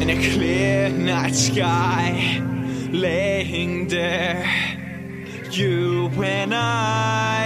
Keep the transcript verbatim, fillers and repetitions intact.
in a clear night sky, laying there, you and I.